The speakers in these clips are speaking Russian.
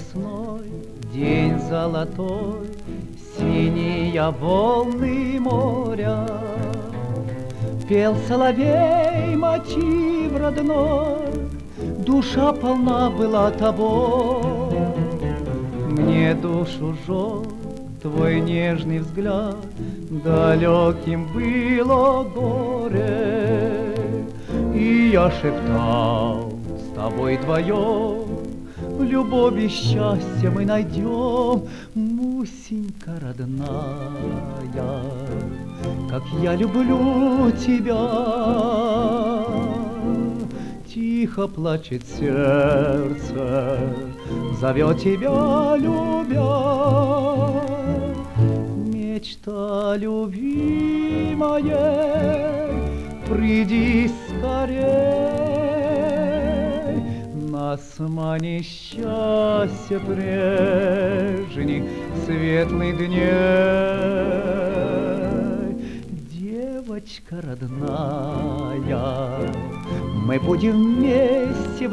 весной, день золотой, синие волны моря. Пел соловей мотив родной, душа полна была тобой. Мне душу жег твой нежный взгляд, далеким было горе. И я шептал, с тобой вдвоем любовь и счастье мы найдем. Мусенька родная, как я люблю тебя. Тихо плачет сердце, зовет тебя, любя. Мечта любимая, приди скорей. Нас манит счастье прежних светлых дней. Девочка родная, мы будем вместе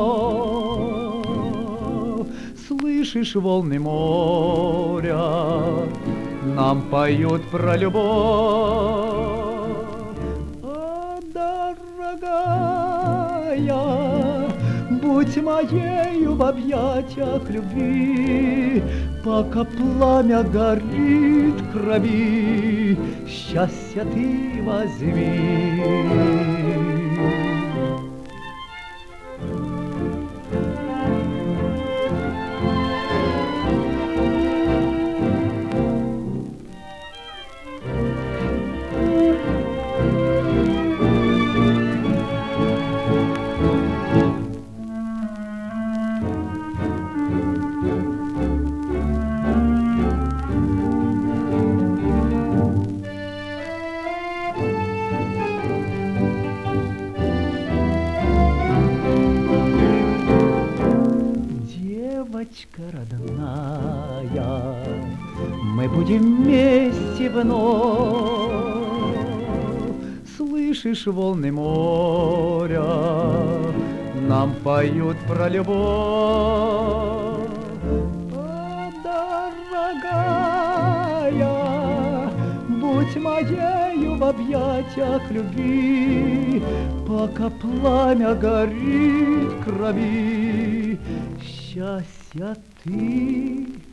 вновь. Слышишь, волны моря нам поют про любовь. А, дорогая, будь моею в объятиях любви, пока пламя горит в крови, счастье ты возьми. Девочка родная, мы будем вместе вновь. Слышишь, волны моря нам поют про любовь. А, дорогая, будь моею в объятиях любви, пока пламя горит в крови, счастья ты